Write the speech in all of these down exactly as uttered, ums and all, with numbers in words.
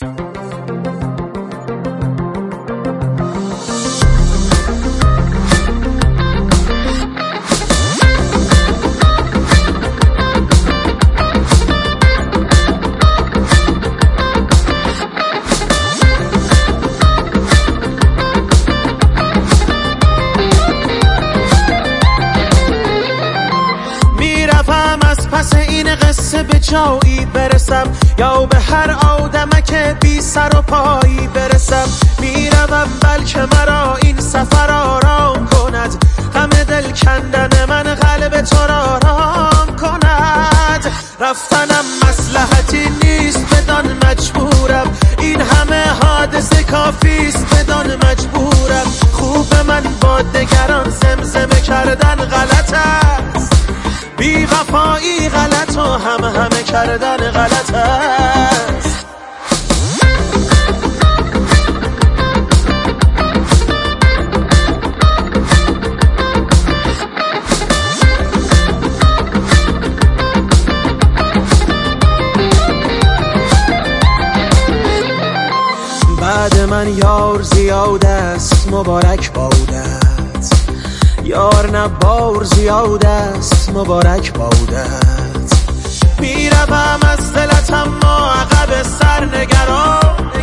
پس این قصه به جایی برسم یا به هر آدمک بی سر و پایی برسم. میروم بلکه مرا این سفر آرام کند، غم دل کندن من قلب تو را آرام کند. رفتنم مصلحتی نیست بدان مجبورم، این همه حادثه کافیست بدان مجبورم. خوب من با دگران زمزمه کردن غلط است، بی وفایی غلط و همه همه کردن غلط است. بعد من یار زیاد است مبارک بودت، یار نه بار زیاد است مبارک بودت. میروم از دلت اما عقب سر نگران،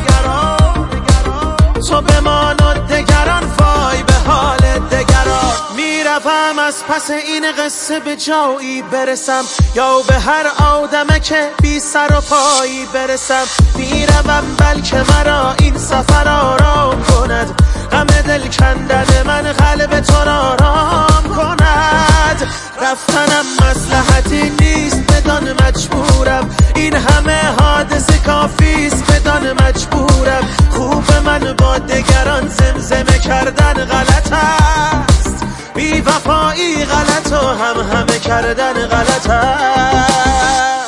تو بمان و دگران وای به حال دگران. میروم از پس این قصه به جایی برسم یا به هر آدمک بی سر و پایی برسم. میروم بلکه مرا این سفر آرام کند، غم دل کندن من قلب تو را آرام کند. رفتنم مصلحتی نیست بدان مجبورم، این همه حادثه کافیست بدان مجبورم. خوب من با دگران زمزمه کردن غلط است، بی وفایی غلط و هم همه کردن غلط است.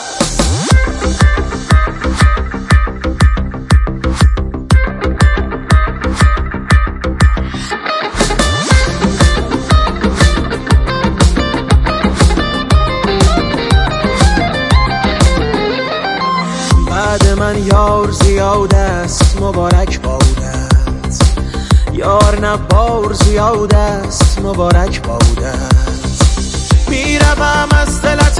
بعد من یار زیاد است مبارک بودت، یار نه بار زیاد است مبارک بودت. میروم از دلت